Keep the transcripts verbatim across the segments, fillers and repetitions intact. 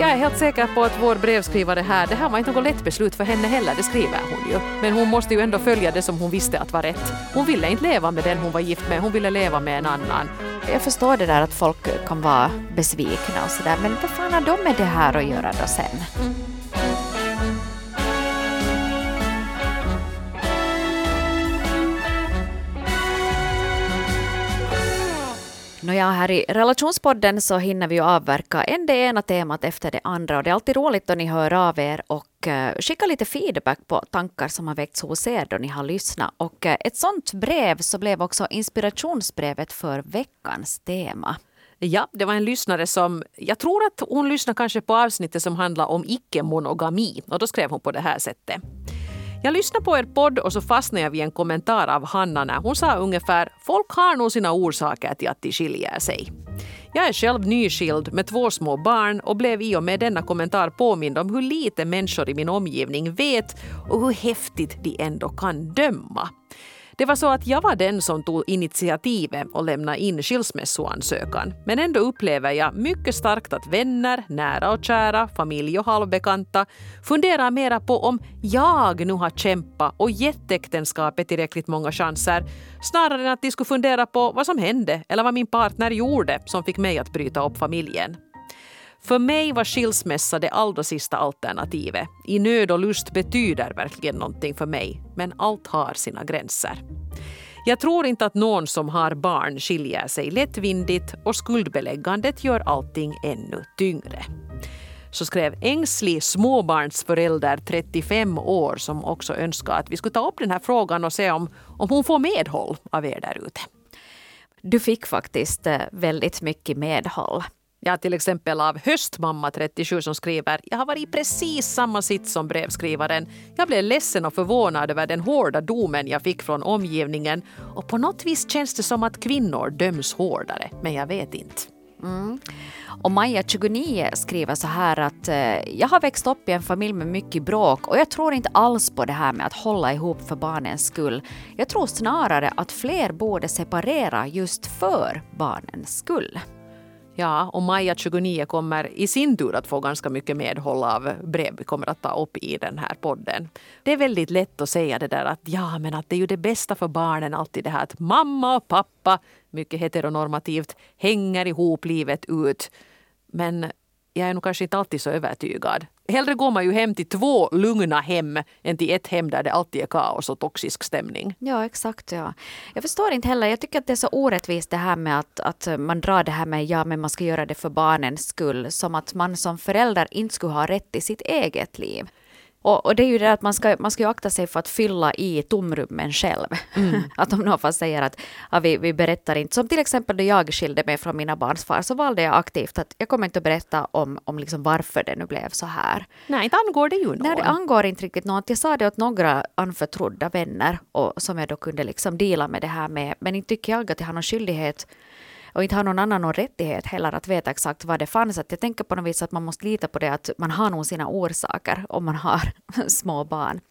jag är helt säker på att vår brevskrivare här, det här var inte något lätt beslut för henne heller, det skriver hon ju. Men hon måste ju ändå följa det som hon visste att var rätt. Hon ville inte leva med den hon var gift med, hon ville leva med en annan. Jag förstår det där att folk kan vara besvikna och sådär, men vad fan har de med det här att göra då sen? Mm. Nåja, här i relationspodden så hinner vi ju avverka en det ena temat efter det andra och det är alltid roligt då ni hör av er och uh, skickar lite feedback på tankar som har väckts hos er då ni har lyssnat. Och uh, ett sånt brev så blev också inspirationsbrevet för veckans tema. Ja, det var en lyssnare som, jag tror att hon lyssnar kanske på avsnittet som handlar om icke-monogami och då skrev hon på det här sättet. Jag lyssnade på er podd och så fastnade jag vid en kommentar av Hanna när hon sa ungefär folk har nog sina orsaker till att de skiljer sig. Jag är själv nyskild med två små barn och blev i och med denna kommentar påmind om hur lite människor i min omgivning vet och hur häftigt de ändå kan döma. Det var så att jag var den som tog initiativet och lämnade in skilsmässoansökan. Men ändå upplever jag mycket starkt att vänner, nära och kära, familj och halvbekanta funderar mera på om jag nu har kämpat och gett äktenskapet tillräckligt många chanser snarare än att de skulle fundera på vad som hände eller vad min partner gjorde som fick mig att bryta upp familjen. För mig var skilsmässa det allra sista alternativet. I nöd och lust betyder verkligen någonting för mig, men allt har sina gränser. Jag tror inte att någon som har barn skiljer sig lättvindigt och skuldbeläggandet gör allting ännu tyngre. Så skrev ängslig småbarnsförälder trettiofem år som också önskar att vi skulle ta upp den här frågan och se om, om hon får medhåll av er där ute. Du fick faktiskt väldigt mycket medhåll. Ja, till exempel av Höstmamma trettiosju som skriver jag har varit i precis samma sits som brevskrivaren. Jag blev ledsen och förvånad över den hårda domen jag fick från omgivningen och på något vis känns det som att kvinnor döms hårdare, men jag vet inte. Mm. Och Maja tjugonio skriver så här att eh, jag har växt upp i en familj med mycket bråk och jag tror inte alls på det här med att hålla ihop för barnens skull. Jag tror snarare att fler borde separera just för barnens skull. Ja, och Maja tjugonio kommer i sin tur att få ganska mycket medhåll av brev vi kommer att ta upp i den här podden. Det är väldigt lätt att säga det där att ja, men att det är ju det bästa för barnen alltid det här att mamma och pappa, mycket heteronormativt, hänger ihop livet ut. Men jag är nog kanske inte alltid så övertygad. Hellre går man ju hem till två lugna hem än till ett hem där det alltid är kaos och toxisk stämning. Ja, exakt. Ja. Jag förstår inte heller. Jag tycker att det är så orättvist det här med att, att man drar det här med ja, men man ska göra det för barnens skull. Som att man som förälder inte skulle ha rätt i sitt eget liv. Och, och det är ju det att man ska, man ska ju akta sig för att fylla i tomrummen själv. Mm. Att om någon säger att ja, vi, vi berättar inte. Som till exempel då jag skilde mig från mina barns far så valde jag aktivt att jag kommer inte att berätta om, om liksom varför det nu blev så här. Nej, inte angår det ju någon. Nej, det angår inte riktigt något. Jag sa det åt några anförtrodda vänner och som jag då kunde liksom dela med det här med. Men inte tycker jag att jag har någon skyldighet och inte har någon annan någon rättighet heller att veta exakt vad det fanns. Att jag tänker på något vis att man måste lita på det att man har nog sina orsaker om man har små barn.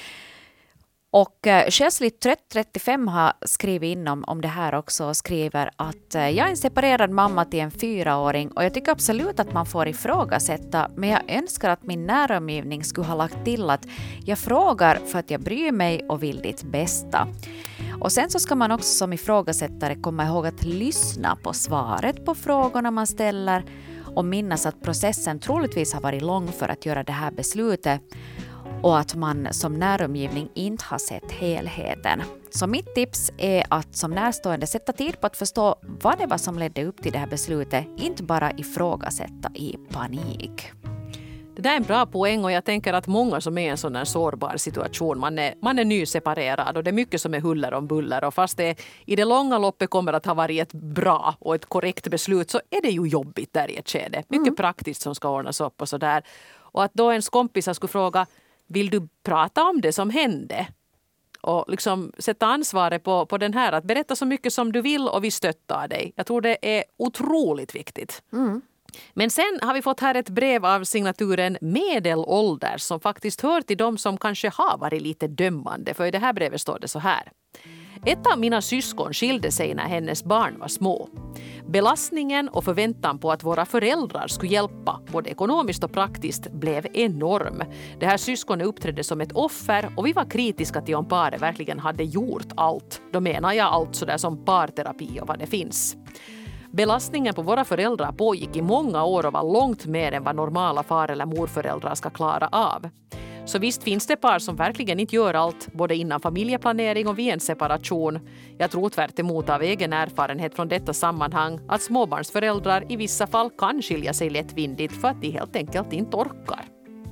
Och eh, Chelsea trettiofem har skrivit in om, om det här också och skriver att eh, jag är en separerad mamma till en fyraåring och jag tycker absolut att man får ifrågasätta, men jag önskar att min näromgivning skulle ha lagt till att jag frågar för att jag bryr mig och vill ditt bästa. Och sen så ska man också som ifrågasättare komma ihåg att lyssna på svaret på frågorna man ställer och minnas att processen troligtvis har varit lång för att göra det här beslutet och att man som näromgivning inte har sett helheten. Så mitt tips är att som närstående sätta tid på att förstå vad det var som ledde upp till det här beslutet, inte bara ifrågasätta i panik. Det där är en bra poäng och jag tänker att många som är i en sån här sårbar situation, man är, man är nyseparerad och det är mycket som är huller om buller och fast det i det långa loppet kommer att ha varit ett bra och ett korrekt beslut så är det ju jobbigt där i ett skede. Mycket mm. praktiskt som ska ordnas upp och sådär. Och att då ens kompisar skulle fråga, vill du prata om det som hände? Och liksom sätta ansvaret på, på den här, att berätta så mycket som du vill och vi stöttar dig. Jag tror det är otroligt viktigt. Mm. Men sen har vi fått här ett brev av signaturen medelålder som faktiskt hör till de som kanske har varit lite dömande. För i det här brevet står det så här. Ett av mina syskon skilde sig när hennes barn var små. Belastningen och förväntan på att våra föräldrar skulle hjälpa, både ekonomiskt och praktiskt, blev enorm. Det här syskonet uppträdde som ett offer och vi var kritiska till om paret verkligen hade gjort allt. Då menar jag allt sådär som parterapi och vad det finns. Belastningen på våra föräldrar pågick i många år och var långt mer än vad normala far- eller morföräldrar ska klara av. Så visst finns det par som verkligen inte gör allt, både innan familjeplanering och vid en separation. Jag tror tvärt emot av egen erfarenhet från detta sammanhang att småbarnsföräldrar i vissa fall kan skilja sig lättvindigt för att de helt enkelt inte orkar.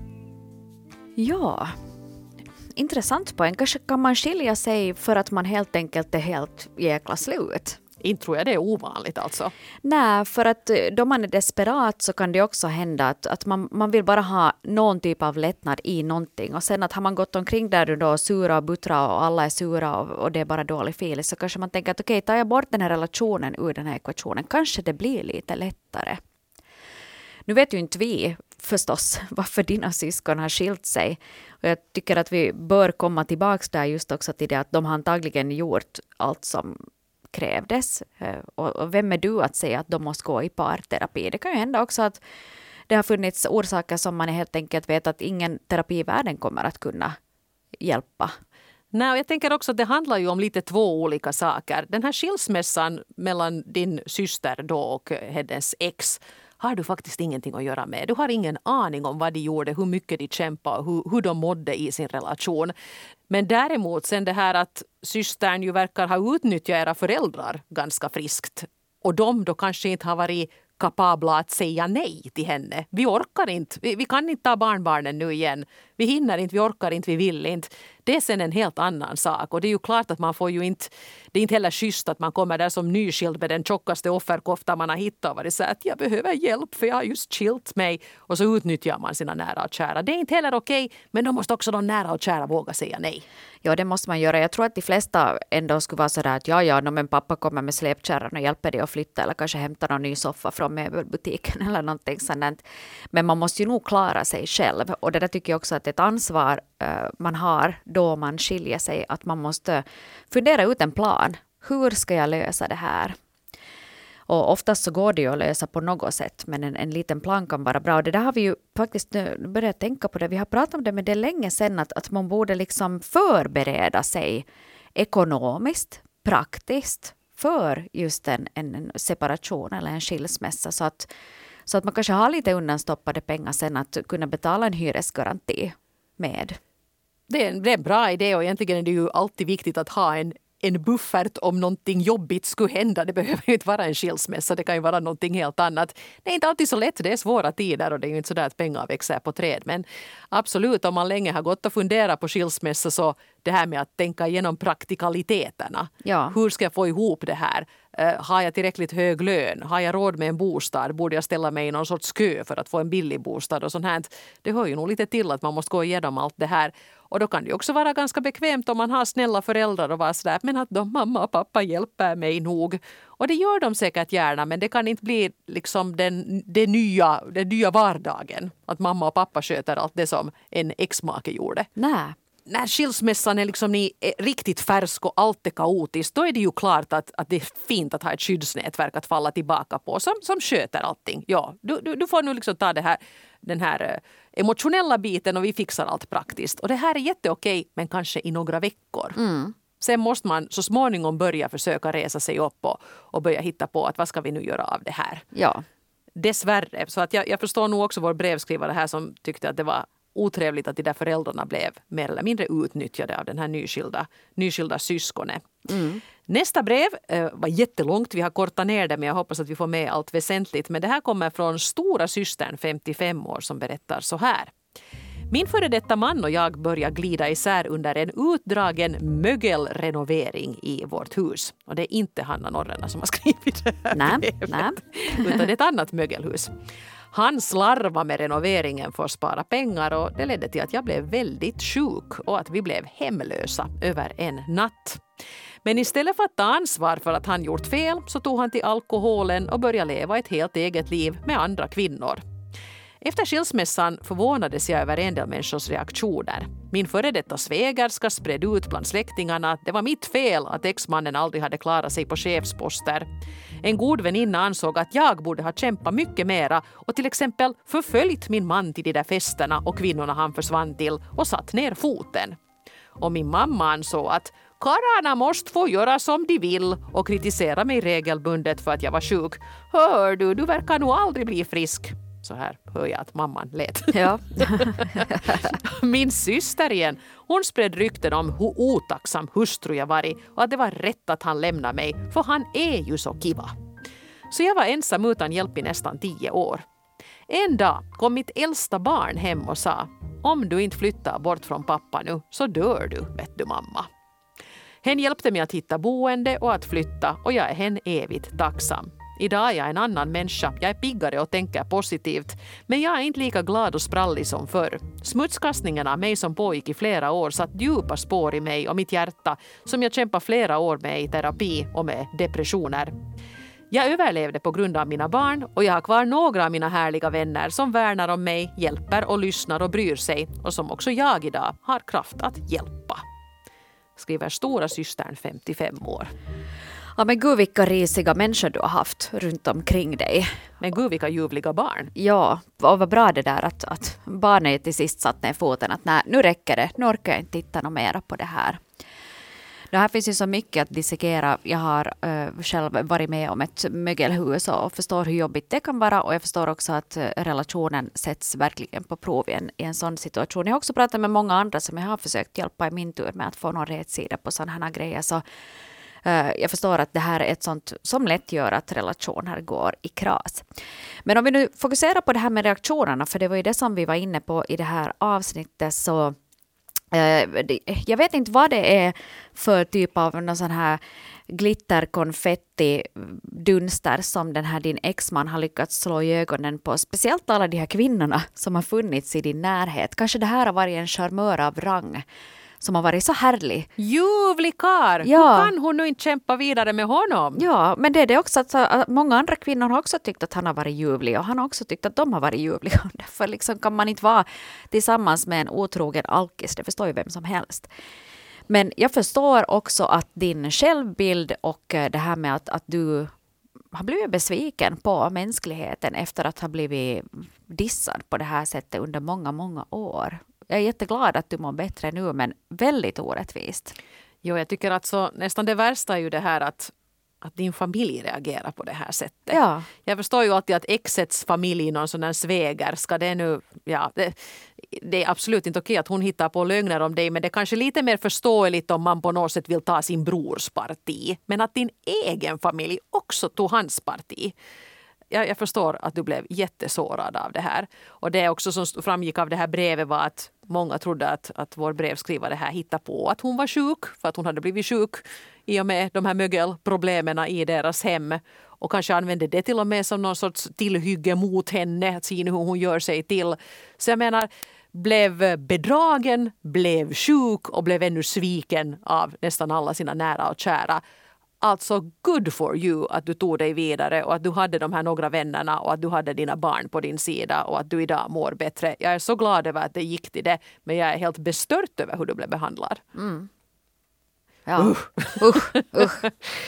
Ja, intressant poäng. Kanske kan man skilja sig för att man helt enkelt är helt jäkla slut. Inte tror jag det är ovanligt alltså. Nej, för att då man är desperat så kan det också hända att, att man, man vill bara ha någon typ av lättnad i någonting. Och sen att har man gått omkring där då sura och buttra och alla är sura och, och det är bara dålig fil, så kanske man tänker att okej, tar jag bort den här relationen ur den här ekvationen, kanske det blir lite lättare. Nu vet ju inte vi förstås varför dina syskon har skilt sig. Och jag tycker att vi bör komma tillbaka där just också till det att de har antagligen gjort allt som krävdes. Och vem är du att säga att de måste gå i parterapi? Det kan ju hända också att det har funnits orsaker som man helt enkelt vet att ingen terapi i världen kommer att kunna hjälpa. Nej, jag tänker också att det handlar ju om lite två olika saker. Den här skilsmässan mellan din syster då och hennes ex har du faktiskt ingenting att göra med. Du har ingen aning om vad de gjorde, hur mycket de kämpade och hur, hur de mådde i sin relation. Men däremot sen det här att systern ju verkar ha utnyttjat era föräldrar ganska friskt. Och de då kanske inte har varit kapabla att säga nej till henne. Vi orkar inte. Vi, vi kan inte ta barnbarnen nu igen. Vi hinner inte, vi orkar inte, vi vill inte. Det är sen en helt annan sak. Och det är ju klart att man får ju inte... Det är inte heller schysst att man kommer där som nyskild med den tjockaste offerkofta man har hittat och varit så att jag behöver hjälp för jag har just skilt mig. Och så utnyttjar man sina nära och kära. Det är inte heller okej, men då måste också de nära och kära våga säga nej. Ja, det måste man göra. Jag tror att de flesta ändå skulle vara så där att ja, ja, men pappa kommer med släpkärran och hjälper dig att flytta eller kanske hämtar någon ny soffa från möbelbutiken eller någonting sådant. Men man måste ju nog klara sig själv. Och det där tycker jag också att ett ansvar uh, man har då man skiljer sig, att man måste fundera ut en plan. Hur ska jag lösa det här? Och oftast så går det ju att lösa på något sätt, men en, en liten plan kan vara bra. Och det där har vi ju faktiskt nu börjat tänka på det. Vi har pratat om det, men det är länge sedan att, att man borde liksom förbereda sig ekonomiskt, praktiskt för just en, en separation eller en skilsmässa. Så att, så att man kanske har lite undanstoppade pengar sen att kunna betala en hyresgaranti med. Det är, en, det är en bra idé och egentligen är det ju alltid viktigt att ha en en buffert om någonting jobbigt skulle hända. Det behöver ju inte vara en skilsmässa, det kan ju vara någonting helt annat. Det är inte alltid så lätt, det är svåra tider och det är ju inte så där att pengar växer på träd. Men absolut, om man länge har gått och funderat på skilsmässa så det här med att tänka igenom praktikaliteterna. Ja. Hur ska jag få ihop det här? Uh, har jag tillräckligt hög lön? Har jag råd med en bostad? Borde jag ställa mig i någon sorts kö för att få en billig bostad? Och sånt här. Det hör ju nog lite till att man måste gå igenom allt det här. Och då kan det också vara ganska bekvämt om man har snälla föräldrar och vara sådär, men att de mamma och pappa hjälper mig nog. Och det gör de säkert gärna, men det kan inte bli liksom den, det nya, den nya vardagen. Att mamma och pappa sköter allt det som en ex-make gjorde. Nej. När skilsmässan är, liksom, ni är riktigt färsk och allt är kaotiskt, då är det ju klart att, att det är fint att ha ett skyddsnätverk att falla tillbaka på som, som sköter allting. Ja, du, du, du får nu liksom ta det här, den här emotionella biten och vi fixar allt praktiskt. Och det här är jätteokej, men kanske i några veckor. Mm. Sen måste man så småningom börja försöka resa sig upp och, och börja hitta på att vad ska vi nu göra av det här. Ja. Dessvärre, så att jag, jag förstår nog också vår brevskrivare här som tyckte att det var otrevligt att de där föräldrarna blev mer eller mindre utnyttjade av den här nyskilda, nyskilda syskonet. Mm. Nästa brev eh, var jättelångt. Vi har kortat ner det, men jag hoppas att vi får med allt väsentligt. Men det här kommer från stora systern, femtiofem år, som berättar så här. Min före detta man och jag börjar glida isär under en utdragen mögelrenovering i vårt hus. Och det är inte Hanna Norrena som har skrivit det här nej, brevet, nej. utan det är ett annat mögelhus. Han slarvade med renoveringen för att spara pengar och det ledde till att jag blev väldigt sjuk och att vi blev hemlösa över en natt. Men istället för att ta ansvar för att han gjort fel så tog han till alkoholen och började leva ett helt eget liv med andra kvinnor. Efter skilsmässan förvånades jag över en del människors reaktioner. Min före detta svägerska spred ut bland släktingarna att det var mitt fel att exmannen aldrig hade klarat sig på chefsposter. En god väninna ansåg att jag borde ha kämpat mycket mera och till exempel förföljt min man till de där festerna och kvinnorna han försvann till och satt ner foten. Och min mamma ansåg att karlarna måste få göra som de vill och kritisera mig regelbundet för att jag var sjuk. Hör du, du verkar nog aldrig bli frisk. Så här hör jag att mamman lät. Ja. Min syster igen, hon spred rykten om hur otacksam hustru jag varit och att det var rätt att han lämnade mig, för han är ju så kiva. Så jag var ensam utan hjälp i nästan tio år. En dag kom mitt äldsta barn hem och sa: om du inte flyttar bort från pappa nu så dör du, vet du mamma. Hen hjälpte mig att hitta boende och att flytta och jag är hen evigt tacksam. Idag är jag en annan människa, jag är piggare och tänker positivt, men jag är inte lika glad och sprallig som förr. Smutskastningen av mig som pågick i flera år satt djupa spår i mig och mitt hjärta som jag kämpar flera år med i terapi och med depressioner. Jag överlevde på grund av mina barn och jag har kvar några av mina härliga vänner som värnar om mig, hjälper och lyssnar och bryr sig och som också jag idag har kraft att hjälpa. Skriver stora systern femtiofem år. Ja, men gud vilka risiga människor du har haft runt omkring dig. Men gud vilka ljuvliga barn. Ja, och vad bra det där att, att barnet till sist satt ner foten att nej, nu räcker det, nu orkar jag inte titta något mer på det här. Det här finns ju så mycket att dissekera. Jag har uh, själv varit med om ett mögelhus och förstår hur jobbigt det kan vara. Och jag förstår också att uh, relationen sätts verkligen på prov i en, i en sån situation. Jag har också pratat med många andra som jag har försökt hjälpa i min tur med att få någon rätsida på sådana här grejer. Så uh, jag förstår att det här är ett sånt som lätt gör att relationer går i kras. Men om vi nu fokuserar på det här med reaktionerna, för det var ju det som vi var inne på i det här avsnittet, så jag vet inte vad det är för typ av någon sån här glitterkonfetti dunster som den här din exman har lyckats slå i ögonen på. Speciellt alla de här kvinnorna som har funnits i din närhet. Kanske det här har varit en charmör av rang som har varit så härlig. Ljuvlig karl! Ja. Hur kan hon nu inte kämpa vidare med honom? Ja, men det är det också att, att många andra kvinnor har också tyckt att han har varit ljuvlig och han har också tyckt att de har varit ljuvliga. Därför liksom kan man inte vara tillsammans med en otrogen alkis. Det förstår ju vem som helst. Men jag förstår också att din självbild och det här med att, att du har blivit besviken på mänskligheten efter att ha blivit dissad på det här sättet under många, många år. Jag är jätteglad att du mår bättre nu, men väldigt orättvist. Jo, jag tycker att så, nästan det värsta är ju det här att, att din familj reagerar på det här sättet. Ja. Jag förstår ju alltid att exets familj, någon sån där sväger, ska det nu, ja, det, det är absolut inte okej att hon hittar på lögner om dig, men det är kanske lite mer förståeligt om man på något sätt vill ta sin brors parti. Men att din egen familj också tog hans parti. Jag, jag förstår att du blev jättesårad av det här. Och det också som framgick av det här brevet var att många trodde att, att vår brevskrivare här hittade på att hon var sjuk, för att hon hade blivit sjuk i och med de här mögelproblemen i deras hem. Och kanske använde det till och med som någon sorts tillhygge mot henne, att se hur hon gör sig till. Så jag menar, blev bedragen, blev sjuk och blev ännu sviken av nästan alla sina nära och kära. Alltså good for you att du tog dig vidare och att du hade de här några vännerna och att du hade dina barn på din sida och att du idag mår bättre. Jag är så glad över att det gick till det, men jag är helt bestört över hur du blev behandlad. Mm. Ja, usch, usch, usch.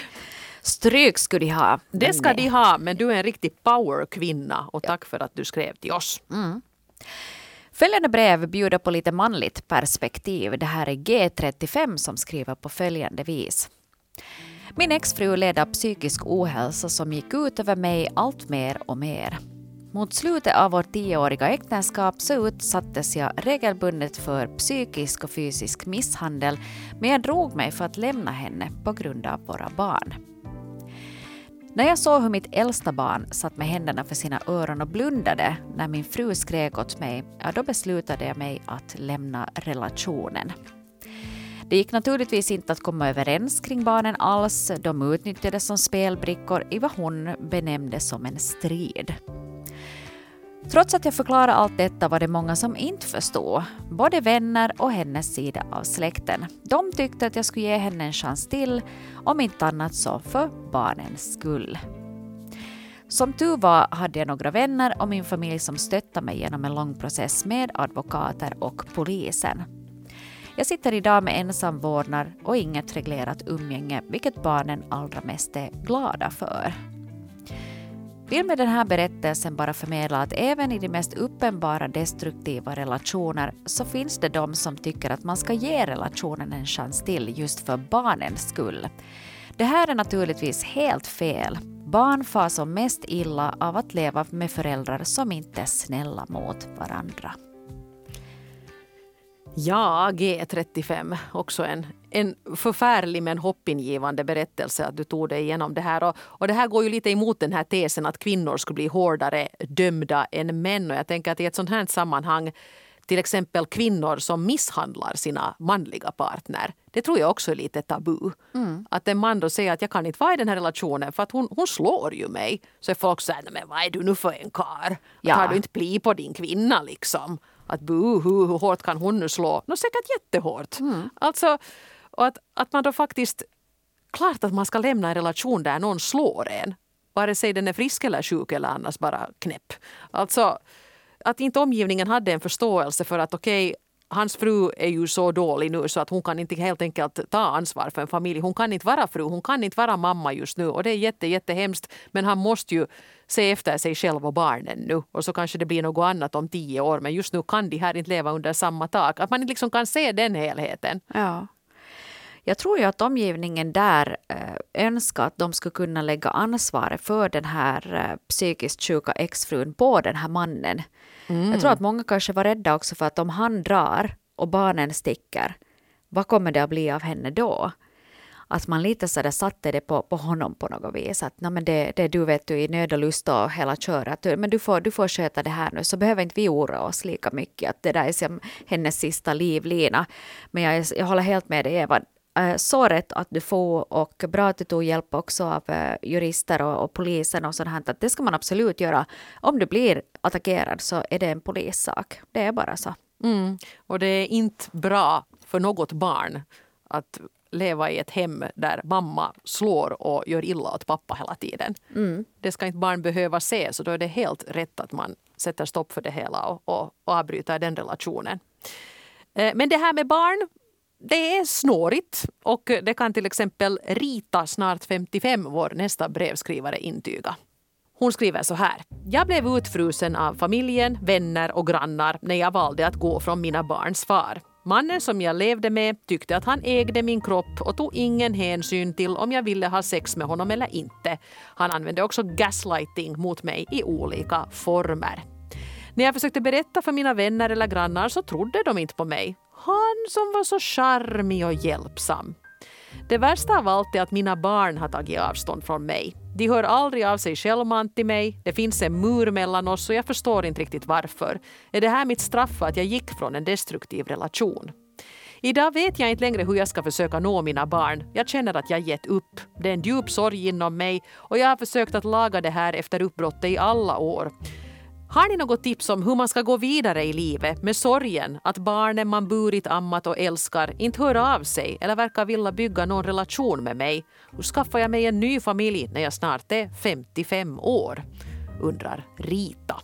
Stryk skulle de ha. Det ska nej. de ha, men du är en riktig powerkvinna och tack för att du skrev till oss. Mm. Följande brev bjuder på lite manligt perspektiv. Det här är G trettiofem som skriver på följande vis. Min exfru led av psykisk ohälsa som gick ut över mig allt mer och mer. Mot slutet av vårt tioåriga äktenskap så utsattes jag regelbundet för psykisk och fysisk misshandel, men jag drog mig för att lämna henne på grund av våra barn. När jag såg hur mitt äldsta barn satt med händerna för sina öron och blundade när min fru skrek åt mig, ja, då beslutade jag mig att lämna relationen. Det gick naturligtvis inte att komma överens kring barnen alls. De utnyttjades som spelbrickor i vad hon benämnde som en strid. Trots att jag förklarade allt detta var det många som inte förstod. Både vänner och hennes sida av släkten. De tyckte att jag skulle ge henne en chans till, om inte annat så för barnens skull. Som tur var hade jag några vänner och min familj som stöttade mig genom en lång process med advokater och polisen. Jag sitter idag med ensam vårdnad och inget reglerat umgänge, vilket barnen allra mest är glada för. Vill med den här berättelsen bara förmedla att även i de mest uppenbara destruktiva relationer så finns det de som tycker att man ska ge relationen en chans till just för barnens skull. Det här är naturligtvis helt fel. Barn far som mest illa av att leva med föräldrar som inte är snälla mot varandra. Ja, G trettiofem, också en, en förfärlig men hoppingivande berättelse att du tog dig igenom det här. Och, och det här går ju lite emot den här tesen att kvinnor skulle bli hårdare dömda än män. Och jag tänker att i ett sånt här sammanhang, till exempel kvinnor som misshandlar sina manliga partner, det tror jag också är lite tabu. Mm. Att en man då säger att jag kan inte vara i den här relationen för att hon, hon slår ju mig. Så är folk säger, men vad är du nu för en kar? Ja. Har du inte pli på din kvinna liksom? Att buhu, hur hårt kan hon nu slå? Nå, säkert jättehårt. Mm. Alltså, och att, att man då faktiskt, klart att man ska lämna en relation där någon slår en. Vare sig den är frisk eller sjuk eller annars bara knäpp. Alltså, att inte omgivningen hade en förståelse för att okej, okay, hans fru är ju så dålig nu så att hon kan inte helt enkelt ta ansvar för en familj. Hon kan inte vara fru, hon kan inte vara mamma just nu. Och det är jätte, jättehemskt. Men han måste ju se efter sig själv och barnen nu. Och så kanske det blir något annat om tio år. Men just nu kan de här inte leva under samma tak. Att man inte liksom kan se den helheten. Ja. Jag tror ju att omgivningen där önskar att de skulle kunna lägga ansvaret för den här psykiskt sjuka exfrun på den här mannen. Mm. Jag tror att många kanske var rädda också för att om han drar och barnen sticker, vad kommer det att bli av henne då? Att man lite så där satte det på, på honom på något vis. Att nej, men det, det du vet du i nöd och lust och hela köret. Men du får, du får sköta det här nu så behöver inte vi oroa oss lika mycket. Att det där är som hennes sista livlina. Men jag, jag håller helt med dig Eva. Så rätt att du får och bra att du tog hjälp också av jurister och, och polisen och sånt här. Att det ska man absolut göra. Om du blir attackerad så är det en polissak. Det är bara så. Mm. Och det är inte bra för något barn att leva i ett hem där mamma slår och gör illa åt pappa hela tiden. Mm. Det ska inte barn behöva se, så då är det helt rätt att man sätter stopp för det hela och, och, och avbryter den relationen. Men det här med barn, det är snårigt och det kan till exempel Rita, snart femtiofem, vår nästa brevskrivare intyga. Hon skriver så här. Jag blev utfrusen av familjen, vänner och grannar när jag valde att gå från mina barns far. Mannen som jag levde med tyckte att han ägde min kropp och tog ingen hänsyn till om jag ville ha sex med honom eller inte. Han använde också gaslighting mot mig i olika former. När jag försökte berätta för mina vänner eller grannar så trodde de inte på mig. Han som var så charmig och hjälpsam. Det värsta av allt är att mina barn har tagit avstånd från mig. De hör aldrig av sig självmant till mig. Det finns en mur mellan oss och jag förstår inte riktigt varför. Är det här mitt straff att jag gick från en destruktiv relation? Idag vet jag inte längre hur jag ska försöka nå mina barn. Jag känner att jag gett upp. Det är en djup sorg inom mig och jag har försökt att laga det här efter uppbrottet i alla år. Har ni något tips om hur man ska gå vidare i livet med sorgen att barnen man burit, ammat och älskar inte hör av sig eller verkar vilja bygga någon relation med mig? Hur skaffar jag mig en ny familj när jag snart är femtiofem år? Undrar Rita.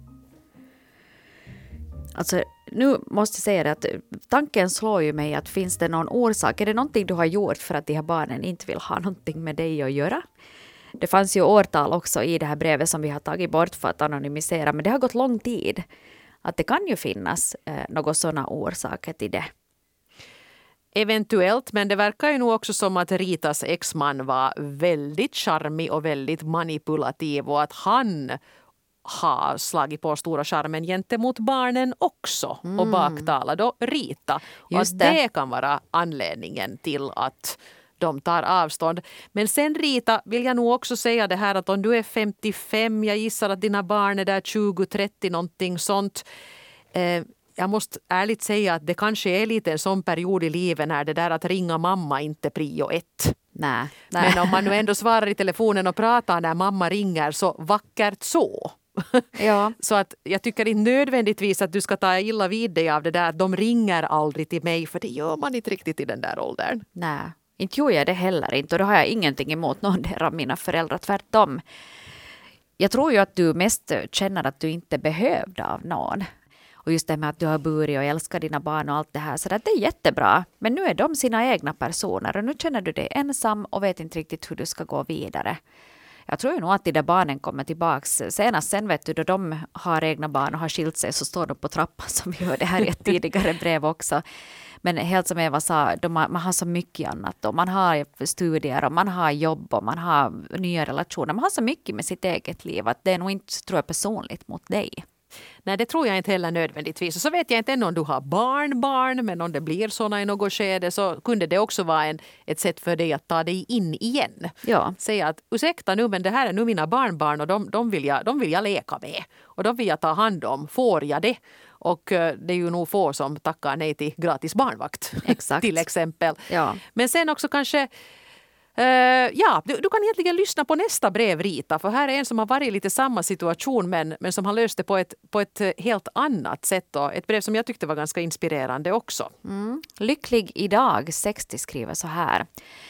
Alltså, nu måste jag säga det att tanken slår ju mig att finns det någon orsak? Är det någonting du har gjort för att de här barnen inte vill ha någonting med dig att göra? Det fanns ju årtal också i det här brevet som vi har tagit bort för att anonymisera, men det har gått lång tid. Att det kan ju finnas eh, några sådana orsaker till det. Eventuellt, men det verkar ju nog också som att Ritas exman var väldigt charmig och väldigt manipulativ och att han har slagit på stora charmen gentemot barnen också mm. och baktalar då Rita. Och att det. det kan vara anledningen till att de tar avstånd. Men sen Rita vill jag nog också säga det här att om du är femtiofem, jag gissar att dina barn är där tjugo trettio någonting sånt. Eh, jag måste ärligt säga att det kanske är lite en sån period i livet när det där att ringa mamma inte prio ett. Nej, nej. Men om man nu ändå svarar i telefonen och pratar när mamma ringer så vackert så. Ja. Så att jag tycker inte nödvändigtvis att du ska ta illa vid dig av det där. De ringer aldrig till mig för det gör man inte riktigt i den där åldern. Nej. Inte gjorde jag det heller inte och då har jag ingenting emot någon av mina föräldrar, tvärtom. Jag tror ju att du mest känner att du inte är behövd av någon. Och just det med att du har burit och älskar dina barn och allt det här. Så det är jättebra. Men nu är de sina egna personer. Och nu känner du dig ensam och vet inte riktigt hur du ska gå vidare. Jag tror ju nog att de där barnen kommer tillbaks. Senast sen vet du då de har egna barn och har skilt sig så står de på trappan som vi hörde här i ett tidigare brev också. Men helt som Eva sa, de har, man har så mycket annat. Och man har studier och man har jobb och man har nya relationer. Man har så mycket med sitt eget liv att det är nog inte, tror jag, personligt mot dig. Nej, det tror jag inte heller nödvändigtvis. Och så vet jag inte ännu om du har barn, barn, men om det blir såna i något skede så kunde det också vara en, ett sätt för dig att ta dig in igen. Ja. Säga att ursäkta nu, men det här är nu mina barnbarn och de, de, vill jag, de vill jag leka med. Och de vill jag ta hand om. Får jag det? Och uh, det är ju nog få som tackar nej till gratis barnvakt. Exakt. Till exempel. Ja. Men sen också kanske... Uh, ja, du, du kan egentligen lyssna på nästa brev, Rita, för här är en som har varit i lite samma situation men, men som har löst det på ett, på ett helt annat sätt. Och ett brev som jag tyckte var ganska inspirerande också. Mm. Lycklig idag, sextio, skriver så här.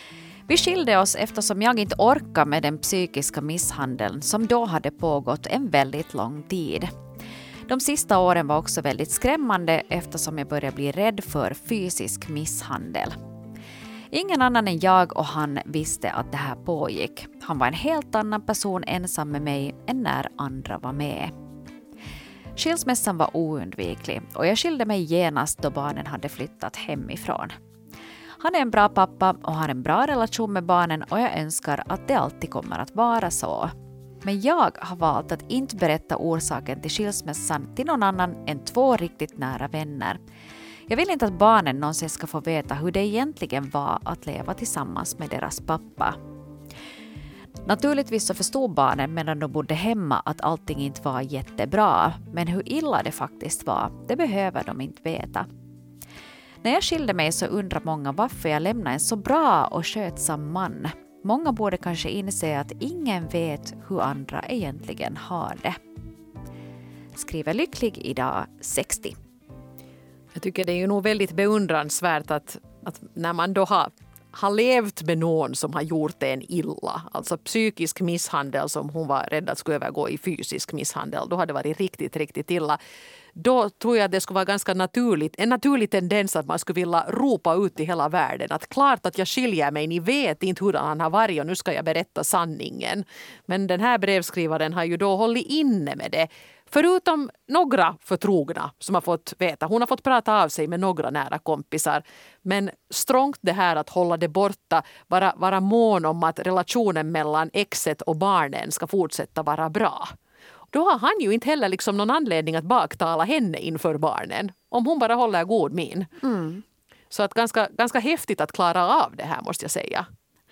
Vi skilde oss eftersom jag inte orkar med den psykiska misshandeln som då hade pågått en väldigt lång tid. De sista åren var också väldigt skrämmande eftersom jag började bli rädd för fysisk misshandel. Ingen annan än jag och han visste att det här pågick. Han var en helt annan person ensam med mig än när andra var med. Skilsmässan var oundviklig och jag skilde mig genast då barnen hade flyttat hemifrån. Han är en bra pappa och har en bra relation med barnen och jag önskar att det alltid kommer att vara så. Men jag har valt att inte berätta orsaken till skilsmässan till någon annan än två riktigt nära vänner. Jag vill inte att barnen någonsin ska få veta hur det egentligen var att leva tillsammans med deras pappa. Naturligtvis så förstod barnen medan de bodde hemma att allting inte var jättebra. Men hur illa det faktiskt var, det behöver de inte veta. När jag skilde mig så undrar många varför jag lämnade en så bra och skötsam man. Många borde kanske inse att ingen vet hur andra egentligen har det. Skriver lycklig idag, sextio. Jag tycker det är ju nog väldigt beundransvärt att, att när man då har, har levt med någon som har gjort en illa, alltså psykisk misshandel som hon var rädd att skulle övergå i fysisk misshandel, då hade det varit riktigt, riktigt illa. Då tror jag att det skulle vara ganska naturligt, en naturlig tendens att man skulle vilja ropa ut i hela världen att klart att jag skiljer mig, ni vet inte hur han har varit och nu ska jag berätta sanningen. Men den här brevskrivaren har ju då hållit inne med det. Förutom några förtrogna som har fått veta. Hon har fått prata av sig med några nära kompisar. Men strångt det här att hålla det borta. Vara, vara mån om att relationen mellan exet och barnen ska fortsätta vara bra. Då har han ju inte heller liksom någon anledning att baktala henne inför barnen. Om hon bara håller god min. Mm. Så att ganska, ganska häftigt att klara av det här måste jag säga.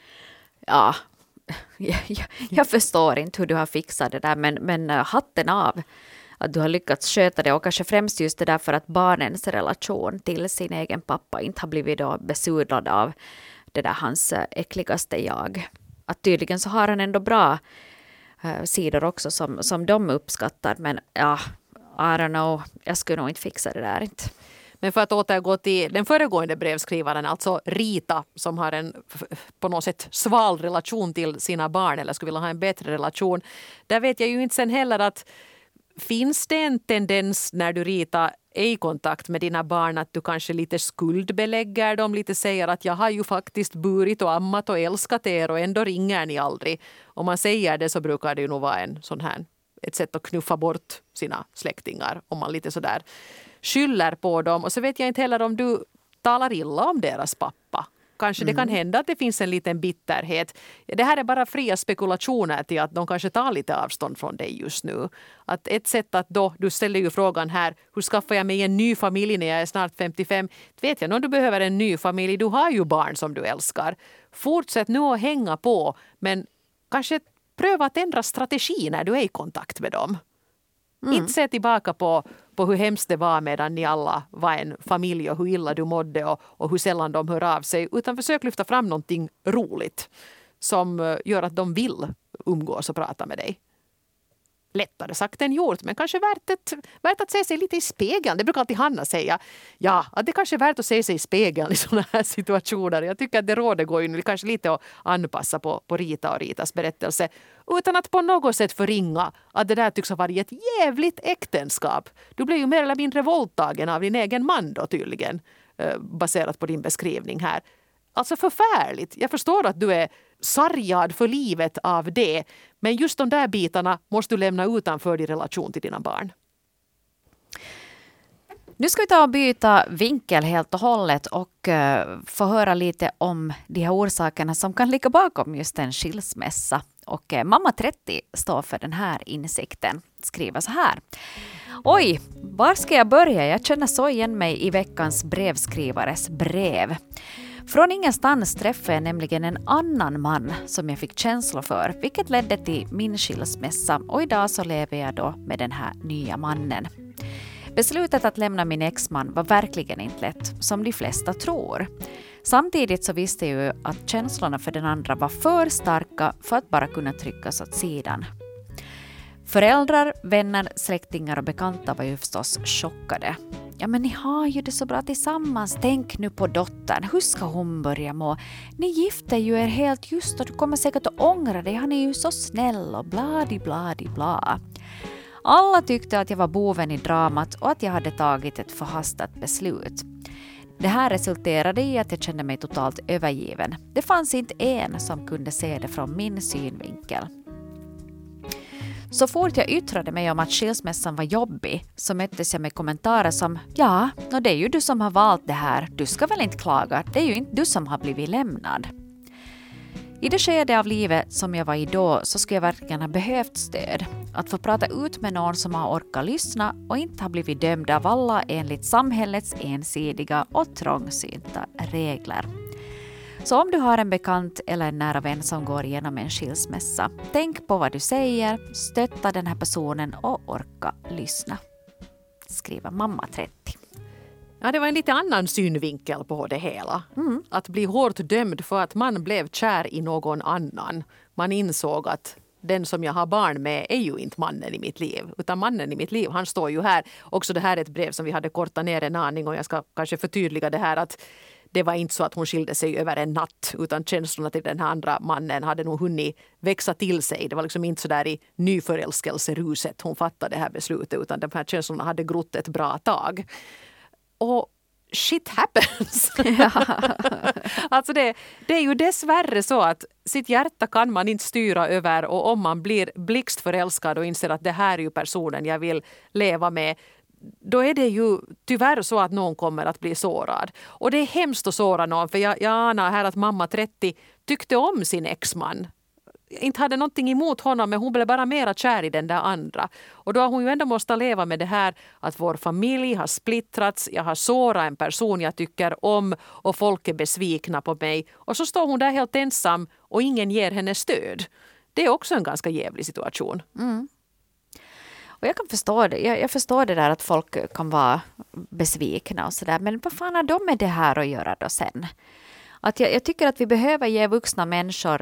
Ja, jag, jag, jag förstår inte hur du har fixat det där. Men, men hatten av att du har lyckats sköta det. Och kanske främst just det där för att barnens relation till sin egen pappa inte har blivit då besudlad av det där hans äckligaste jag. Att tydligen så har han ändå bra sidor också som, som de uppskattar. Men ja, I don't know. Jag skulle nog inte fixa det där inte. Men för att återgå till den föregående brevskrivaren, alltså Rita, som har en på något sätt sval relation till sina barn eller skulle vilja ha en bättre relation. Där vet jag ju inte sen heller att finns det en tendens när du, Rita, är i kontakt med dina barn att du kanske lite skuldbelägger dem, lite säger att jag har ju faktiskt burit och ammat och älskat er och ändå ringer ni aldrig. Om man säger det så brukar det ju nog vara en sån här, ett sätt att knuffa bort sina släktingar om man lite sådär skyller på dem. Och så vet jag inte heller om du talar illa om deras pappa. Kanske mm. det kan hända att det finns en liten bitterhet. Det här är bara fria spekulationer till att de kanske tar lite avstånd från dig just nu. Att ett sätt att då, du ställer ju frågan här, hur skaffar jag mig en ny familj när jag är snart femtiofem? Vet jag, om du behöver en ny familj, du har ju barn som du älskar. Fortsätt nu att hänga på, men kanske pröva att ändra strategi när du är i kontakt med dem. Mm. Inte se tillbaka på, på hur hemskt det var medan ni alla var en familj och hur illa du mådde och, och hur sällan de hör av sig. Utan försök lyfta fram någonting roligt som gör att de vill umgås och prata med dig. Lättare sagt än gjort, men kanske värt, ett, värt att se sig lite i spegeln. Det brukar alltid Hanna säga. Ja, att det kanske är värt att se sig i spegeln i sådana här situationer. Jag tycker att det rådet går ju kanske lite att anpassa på, på Rita och Ritas berättelse. Utan att på något sätt förringa att det där tycks ha varit ett jävligt äktenskap. Du blev ju mer eller mindre våldtagen av din egen man då tydligen. Baserat på din beskrivning här. Alltså förfärligt. Jag förstår att du är sargad för livet av det. Men just de där bitarna måste du lämna utanför din relation till dina barn. Nu ska vi ta och byta vinkel helt och hållet och uh, få höra lite om de här orsakerna som kan ligga bakom just en skilsmässa. Och uh, mamma trettio står för den här insikten. Skriver så här. Oj, var ska jag börja? Jag känner så igen mig i veckans brevskrivares brev. Från ingenstans träffade jag nämligen en annan man som jag fick känslor för, vilket ledde till min skilsmässa, och idag så lever jag då med den här nya mannen. Beslutet att lämna min exman var verkligen inte lätt, som de flesta tror. Samtidigt så visste jag ju att känslorna för den andra var för starka för att bara kunna tryckas åt sidan. Föräldrar, vänner, släktingar och bekanta var ju förstås chockade. Ja, men ni har ju det så bra tillsammans. Tänk nu på dottern. Hur ska hon börja må? Ni gifter ju er helt just och du kommer säkert att ångra dig. Han är ju så snäll och bladi bladi bla. Alla tyckte att jag var boven i dramat och att jag hade tagit ett förhastat beslut. Det här resulterade i att jag kände mig totalt övergiven. Det fanns inte en som kunde se det från min synvinkel. Så fort jag yttrade mig om att skilsmässan var jobbig så möttes jag med kommentarer som ja, det är ju du som har valt det här. Du ska väl inte klaga, det är ju inte du som har blivit lämnad. I det skede av livet som jag var i då så skulle jag verkligen ha behövt stöd. Att få prata ut med någon som har orkat lyssna och inte har blivit dömd av alla enligt samhällets ensidiga och trångsynta regler. Så om du har en bekant eller en nära vän som går igenom en skilsmässa, tänk på vad du säger, stötta den här personen och orka lyssna. Skriver mamma trettio. Ja, det var en lite annan synvinkel på det hela. Mm. Att bli hårt dömd för att man blev kär i någon annan. Man insåg att den som jag har barn med är ju inte mannen i mitt liv. Utan mannen i mitt liv, han står ju här. Också det här är ett brev som vi hade kortat ner en aning och jag ska kanske förtydliga det här att det var inte så att hon skilde sig över en natt utan känslorna till den här andra mannen hade nog hunnit växa till sig. Det var liksom inte så där i nyförälskelseruset hon fattade det här beslutet utan de här känslorna hade grott ett bra tag. Och shit happens. Ja. Alltså det, det är ju dessvärre så att sitt hjärta kan man inte styra över och om man blir blixtförälskad och inser att det här är ju personen jag vill leva med, då är det ju tyvärr så att någon kommer att bli sårad. Och det är hemskt att såra någon för jag, jag anar här att mamma trettio tyckte om sin exman. Inte hade någonting emot honom men hon blev bara mera kär i den där andra. Och då har hon ju ändå måste leva med det här att vår familj har splittrats. Jag har sårat en person jag tycker om och folk är besvikna på mig. Och så står hon där helt ensam och ingen ger henne stöd. Det är också en ganska jävlig situation. Mm. Och jag kan förstå det. Jag, jag förstår det där att folk kan vara besvikna och sådär. Men vad fan har de med det här att göra då sen? Att jag, jag tycker att vi behöver ge vuxna människor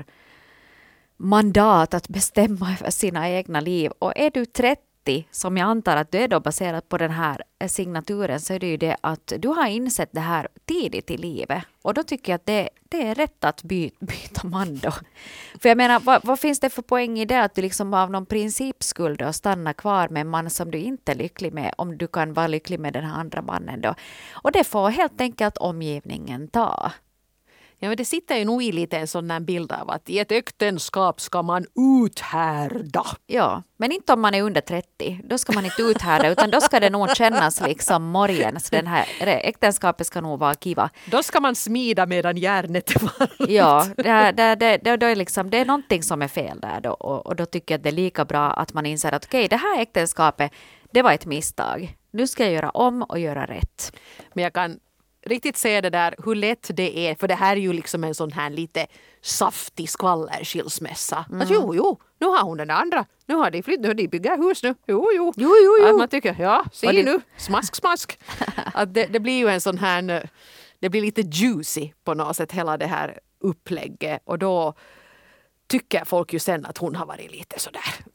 mandat att bestämma över sina egna liv. Och är du trettio, som jag antar att du är då baserat på den här signaturen, så är det ju det att du har insett det här tidigt i livet. Och då tycker jag att det, det är rätt att by, byta man då. För jag menar, vad, vad finns det för poäng i det att du liksom av någon principskuld och stanna kvar med en man som du inte är lycklig med om du kan vara lycklig med den här andra mannen då. Och det får helt enkelt omgivningen ta. Ja, men det sitter ju nog i lite en sån här bild av att i ett äktenskap ska man uthärda. Ja, men inte om man är under trettio. Då ska man inte uthärda utan då ska det nog kännas liksom morgen. Så den här äktenskapet ska nog vara kiva. Då ska man smida medan järnet är varmt. Ja, det, det, det, det, det, är liksom, det är någonting som är fel där då. Och, och då tycker jag att det är lika bra att man inser att okej, okay, det här äktenskapet, det var ett misstag. Nu ska jag göra om och göra rätt. Men jag kan riktigt se det där hur lätt det är. För det här är ju liksom en sån här lite saftig skvallerskilsmässa. Mm. Att jo, jo, nu har hon den andra. Nu har de flytt, nu har de byggt hus nu. Jo, jo. Jo, jo, jo. Att man tycker, ja, se det... nu. Smask, smask. Att det, det blir ju en sån här, det blir lite juicy på något sätt hela det här upplägget. Och då tycker folk ju sen att hon har varit lite sådär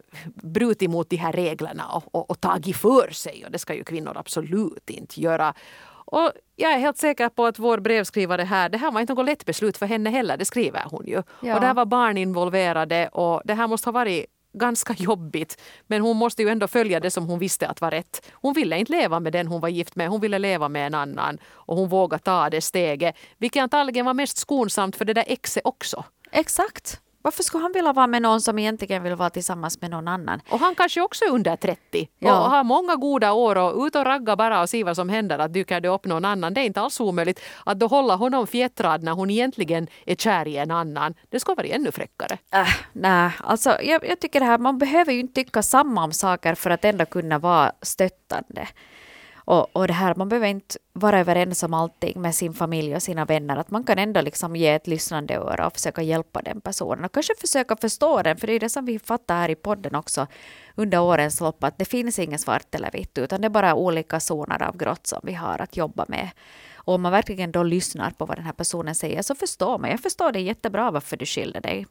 brutit mot de här reglerna och, och, och tagit för sig. Och det ska ju kvinnor absolut inte göra. Och jag är helt säker på att vår brevskrivare här, det här var inte något lätt beslut för henne heller, det skriver hon ju. Ja. Och där var barn involverade och det här måste ha varit ganska jobbigt. Men hon måste ju ändå följa det som hon visste att var rätt. Hon ville inte leva med den hon var gift med, hon ville leva med en annan. Och hon vågade ta det steget, vilket antagligen var mest skonsamt för det där exet också. Exakt. Varför skulle han vilja vara med någon som egentligen vill vara tillsammans med någon annan? Och han kanske också är under trettio Ja. och har många goda år och ut och ragga bara och se vad som händer, att dyker det upp någon annan. Det är inte alls omöjligt att då hålla honom fjättrad när hon egentligen är kär i en annan. Det ska vara ännu fräckare. Äh, nej, alltså jag, jag tycker det här, man behöver ju inte tycka samma om saker för att ändå kunna vara stöttande. Och, och det här, man behöver inte vara överens om allting med sin familj och sina vänner. Att man kan ändå liksom ge ett lyssnande öra och försöka hjälpa den personen. Och kanske försöka förstå den, för det är det som vi fattar här i podden också under årens lopp. Att det finns ingen svart eller vitt, utan det är bara olika zoner av grått som vi har att jobba med. Och om man verkligen då lyssnar på vad den här personen säger så förstår man. Jag förstår det jättebra varför du skilde dig.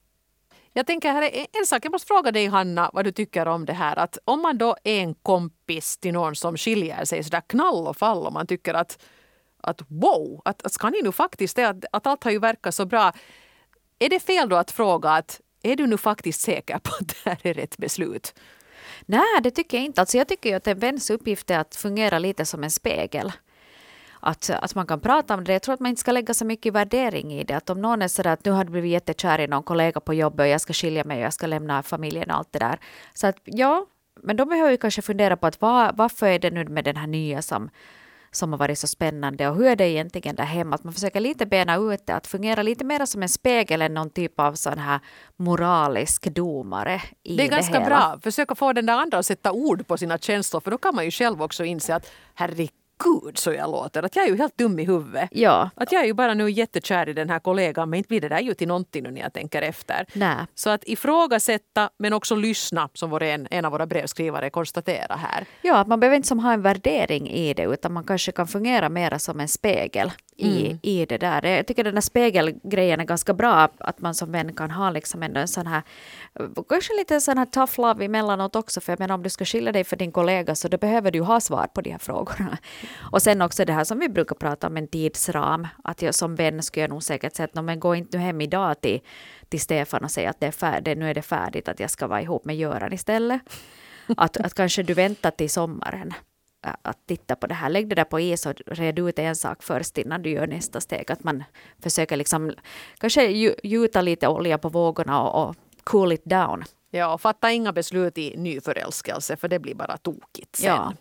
Jag tänker här är en sak, jag måste fråga dig Hanna vad du tycker om det här. Att om man då är en kompis till någon som skiljer sig så där knall och fall och man tycker att, att wow, att, att ska ni nu faktiskt det, att, att allt har ju verkat så bra. Är det fel då att fråga att är du nu faktiskt säker på att det här är rätt beslut? Nej, det tycker jag inte. Alltså jag tycker ju att en väns uppgift är att fungera lite som en spegel. Att, att man kan prata om det. Jag tror att man inte ska lägga så mycket värdering i det. Att om någon är sådär att nu har du blivit jättekär i någon kollega på jobbet och jag ska skilja mig och jag ska lämna familjen och allt det där. Så att ja, men då behöver vi kanske fundera på att var, varför är det nu med den här nya som, som har varit så spännande och hur är det egentligen där hemma? Att man försöker lite bena ut det, att fungera lite mer som en spegel än någon typ av sån här moralisk domare i det. Det är ganska hela. bra. Försöka få den där andra att sätta ord på sina känslor, för då kan man ju själv också inse att herregud, Gud så jag låter. Att jag är ju helt dum i huvudet. Ja. Att jag är ju bara nu jättekär i den här kollegan men inte blir det där ju till någonting nu när jag tänker efter. Nej. Så att ifrågasätta men också lyssna som vår en, en av våra brevskrivare konstaterar här. Ja, att man behöver inte som ha en värdering i det utan man kanske kan fungera mer som en spegel i, mm. i det där. Jag tycker den här spegelgrejen är ganska bra att man som vän kan ha liksom ändå en sån här kanske lite sån här tough love emellanåt också, för jag menar om du ska skilja dig för din kollega så då behöver du ha svar på de här frågorna. Och sen också det här som vi brukar prata om, en tidsram, att jag som vän skulle jag nog säkert säga att men gå inte nu hem idag till, till Stefan och säga att det är färdigt, nu är det färdigt att jag ska vara ihop med Göran istället. Att, att kanske du väntar till sommaren att titta på det här. Lägg det där på is och red ut en sak först innan du gör nästa steg. Att man försöker liksom kanske gjuta lite olja på vågorna och, och cool it down. Ja, och fatta inga beslut i nyförälskelse för det blir bara tokigt sen. Ja.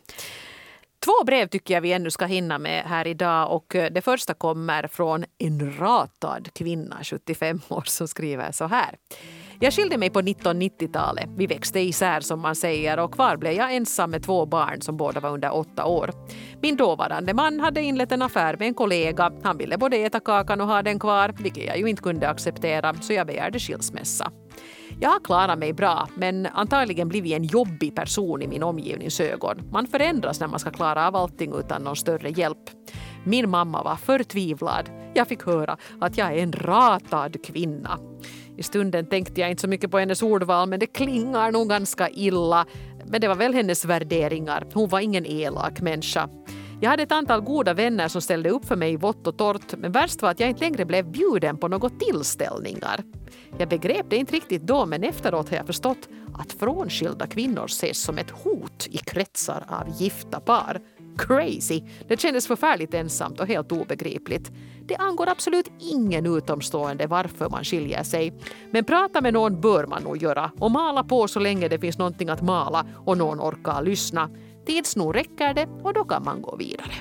Två brev tycker jag vi ännu ska hinna med här idag och det första kommer från en ratad kvinna, sjuttiofem år, som skriver så här. Jag skilde mig på nittonhundranittiotalet. Vi växte isär som man säger och kvar blev jag ensam med två barn som båda var under åtta år. Min dåvarande man hade inlett en affär med en kollega. Han ville både äta kakan och ha den kvar, vilket jag ju inte kunde acceptera, så jag begärde skilsmässa. Jag har klarat mig bra, men antagligen blivit en jobbig person i min omgivningsögon. Man förändras när man ska klara av allting utan någon större hjälp. Min mamma var förtvivlad. Jag fick höra att jag är en ratad kvinna. I stunden tänkte jag inte så mycket på hennes ordval, men det klingar nog ganska illa. Men det var väl hennes värderingar. Hon var ingen elak människa. Jag hade ett antal goda vänner som ställde upp för mig i vått och torrt, men värst var att jag inte längre blev bjuden på något tillställningar. Jag begrep det inte riktigt då, men efteråt har jag förstått att frånskilda kvinnor ses som ett hot i kretsar av gifta par. Crazy! Det kändes förfärligt ensamt och helt obegripligt. Det angår absolut ingen utomstående varför man skiljer sig. Men prata med någon bör man nog göra och mala på så länge det finns någonting att mala och någon orkar lyssna. Tids nog räcker det och då kan man gå vidare.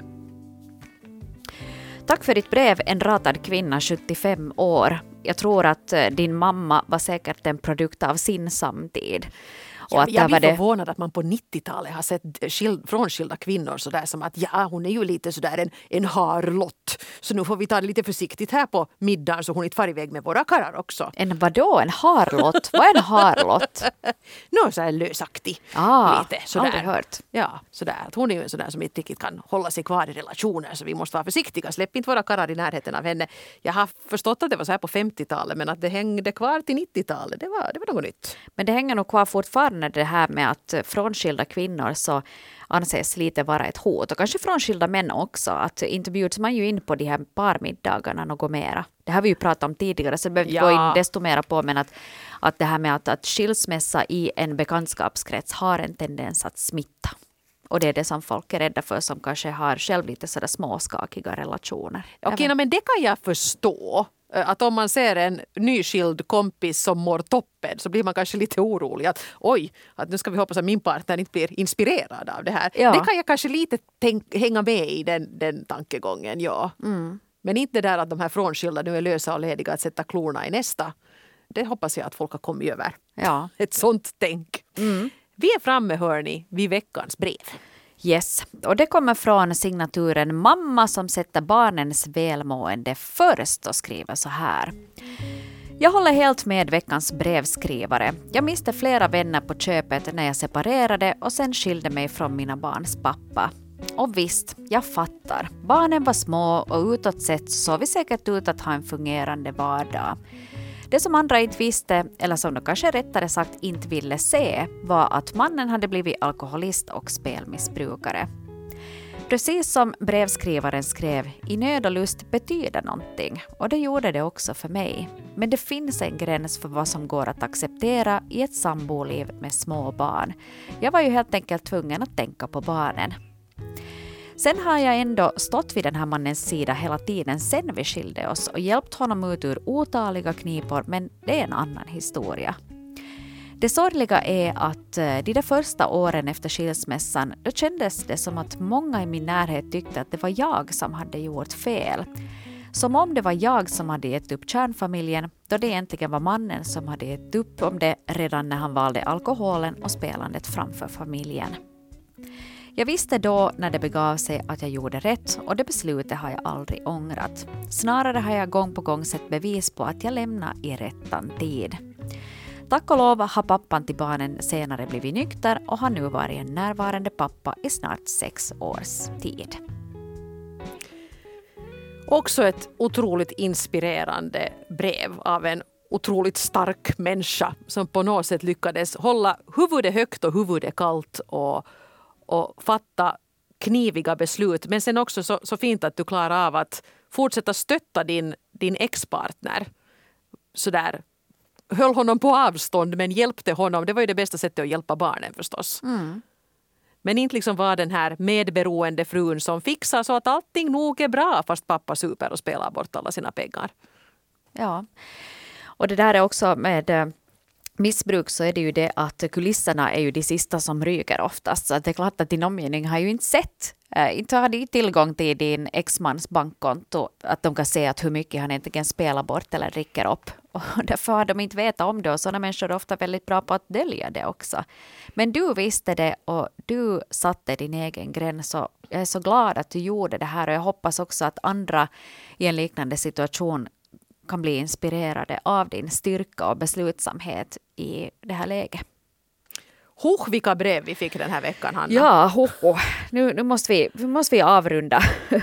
Tack för ditt brev, en ratad kvinna, sjuttiofem år. Jag tror att din mamma var säkert en produkt av sin samtid. Ja, att jag blir det... förvånad att man på nittiotalet har sett skild, frånskilda kvinnor sådär som att ja, hon är ju lite sådär en, en harlott. Så nu får vi ta det lite försiktigt här på middagen så hon inte far iväg med våra karrar också. En vadå? En harlott? Vad är en harlott? Nå, så här lösaktig. Ah, lite sådär. Aldrig hört. Ja, sådär. Att hon är ju en sån där som inte riktigt kan hålla sig kvar i relationer så vi måste vara försiktiga. Släpp inte våra karrar i närheten av henne. Jag har förstått att det var så här på femtiotalet men att det hängde kvar till nittiotalet, det var, det var något nytt. Men det hänger nog kvar fortfarande det här med att frånskilda kvinnor så anses lite vara ett hot. Och kanske frånskilda män också. Att inte bjuds man ju in på de här parmiddagarna något mera. Det har vi ju pratat om tidigare så det behöver vi ja. gå in desto mera på. Men att, att det här med att, att skilsmässa i en bekantskapskrets har en tendens att smitta. Och det är det som folk är rädda för som kanske har själv lite sådär småskakiga relationer. Okej, no, men det kan jag förstå. Att om man ser en nyskild kompis som mår toppen så blir man kanske lite orolig att oj, att nu ska vi hoppas att min partner inte blir inspirerad av det här. Ja. Det kan jag kanske lite tänk, hänga med i den, den tankegången, ja. Mm. Men inte det där att de här frånskilda nu är lösa och lediga att sätta klorna i nästa. Det hoppas jag att folk har kommit över. Ja. Ett sånt tänk. Mm. Vi är framme, hörni, vid veckans brev. Yes, och det kommer från signaturen mamma som sätter barnens välmående först och skriver så här. Jag håller helt med veckans brevskrivare. Jag miste flera vänner på köpet när jag separerade och sen skilde mig från mina barns pappa. Och visst, jag fattar. Barnen var små och utåt sett såg vi säkert ut att ha en fungerande vardag. Det som andra inte visste, eller som de kanske rättare sagt inte ville se, var att mannen hade blivit alkoholist och spelmissbrukare. Precis som brevskrivaren skrev, i nöd och lust betyder någonting, och det gjorde det också för mig. Men det finns en gräns för vad som går att acceptera i ett samboliv med små barn. Jag var ju helt enkelt tvungen att tänka på barnen. Sen har jag ändå stått vid den här mannens sida hela tiden sen vi skilde oss och hjälpt honom ut ur otaliga knipor, men det är en annan historia. Det sorgliga är att de där första åren efter skilsmässan, då kändes det som att många i min närhet tyckte att det var jag som hade gjort fel. Som om det var jag som hade gett upp kärnfamiljen, då det egentligen var mannen som hade gett upp om det redan när han valde alkoholen och spelandet framför familjen. Jag visste då när det begav sig att jag gjorde rätt och det beslutet har jag aldrig ångrat. Snarare har jag gång på gång sett bevis på att jag lämnar i rättan tid. Tack och lov har pappan till barnen senare blivit nykter och har nu varit en närvarande pappa i snart sex års tid. Också ett otroligt inspirerande brev av en otroligt stark människa som på något sätt lyckades hålla huvudet högt och huvudet kallt och och fatta kniviga beslut. Men sen också så, så fint att du klarar av att fortsätta stötta din, din ex-partner. Sådär. Höll honom på avstånd men hjälpte honom. Det var ju det bästa sättet att hjälpa barnen förstås. Mm. Men inte liksom var den här medberoende frun som fixar så att allting nog är bra fast pappa super och spelar bort alla sina pengar. Ja. Och det där är också med missbruk så är det ju det att kulisserna är ju de sista som ryker oftast. Så det är klart att din omgivning har ju inte sett, äh, inte har de tillgång till din exmans bankkonto att de kan se att hur mycket han egentligen spelar bort eller dricker upp. Och därför har de inte vetat om det och sådana människor är ofta väldigt bra på att dölja det också. Men du visste det och du satte din egen gräns och jag är så glad att du gjorde det här och jag hoppas också att andra i en liknande situation kan bli inspirerade av din styrka och beslutsamhet i det här läget. Hoch, vilka brev vi fick den här veckan, Hanna. Ja, hoho. Nu, nu måste vi, nu måste vi avrunda.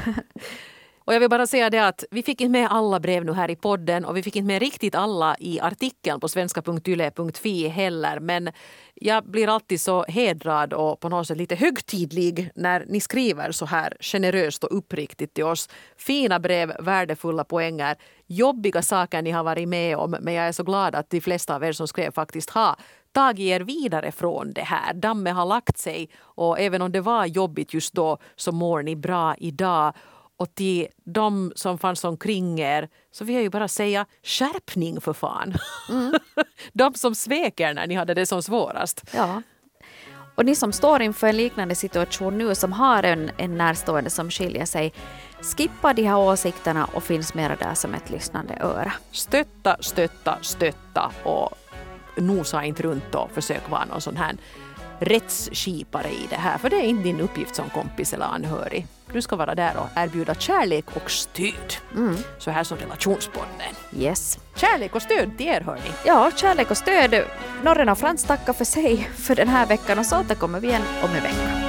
Och jag vill bara säga det att vi fick inte med alla brev nu här i podden och vi fick inte med riktigt alla i artikeln på svenska punkt yle punkt fi heller. Men jag blir alltid så hedrad och på något sätt lite högtidlig när ni skriver så här generöst och uppriktigt till oss. Fina brev, värdefulla poänger, jobbiga saker ni har varit med om. Men jag är så glad att de flesta av er som skrev faktiskt har tagit er vidare från det här. Dammet har lagt sig och även om det var jobbigt just då så mår ni bra idag. Och till de som fanns omkring er så vill jag ju bara säga skärpning för fan. Mm. De som sveker när ni hade det som svårast. Ja. Och ni som står inför en liknande situation nu som har en, en närstående som skiljer sig, skippa de här åsikterna och finns mera där som ett lyssnande öra. Stötta, stötta, stötta och nosa inte runt och försök vara någon sån här rättsskipare i det här. För det är inte din uppgift som kompis eller anhörig. Du ska vara där och erbjuda kärlek och stöd. Mm. Så här som relationspodden. Yes. Kärlek och stöd till er, hörni. Ja, kärlek och stöd. Norren och Frans tackar för sig för den här veckan och så återkommer vi igen om en vecka.